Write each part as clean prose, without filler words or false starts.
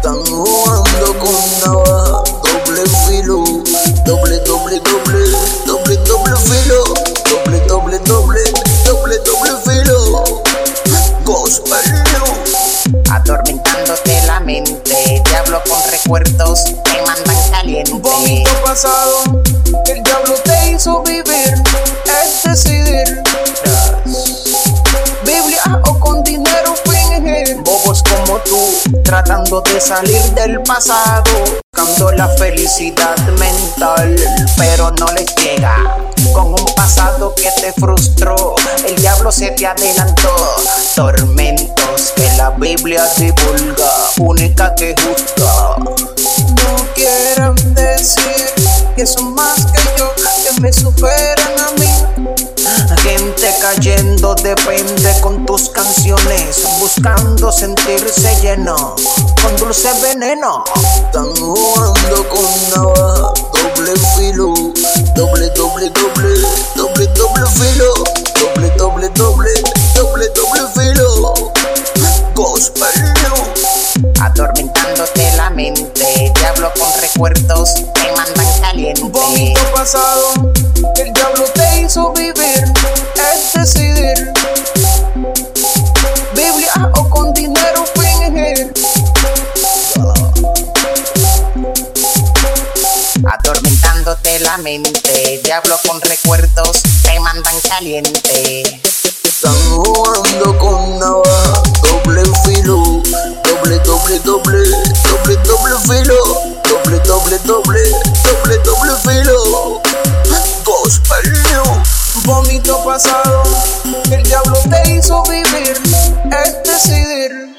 Están jugando con navaja, doble filo, doble, doble, doble, doble, doble filo, doble, doble, doble, doble, doble filo. Gospel New. Atormentándote la mente, diablo con recuerdos te mandan caliente. Vómito pasado, el diablo te hizo vivir, es decidir. Biblia o con dinero fingir. Bobos como tú, tratando de salir del pasado, buscando la felicidad mental, pero no les llega. Con un pasado que te frustró, el diablo se te adelantó. Tormentos que la Biblia divulga, única que juzga. No quieran decir que son más que yo, que me superan a mí. Gente cayendo depende con tus canciones, buscando sentirse lleno con dulce veneno. Están jugando con navaja, doble filo, doble, doble, doble, doble, doble filo, doble, doble, doble, doble, doble filo. Gospel New. Atormentándote la mente, diablo con recuerdos te mandan caliente. Vómito pasado, el diablo te hizo vivir, es decidir. Biblia o con dinero fingir. Atormentándote la mente, diablo con recuerdos te mandan caliente. Están jugando con navaja, doble filo, doble, doble, doble, doble, doble filo, doble, doble, doble, doble, doble filo. Gospel New. Vómito pasado, el diablo te hizo vivir, es decidir.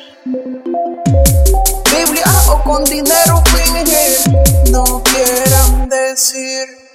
Biblia o con dinero fingir, no quieran decir.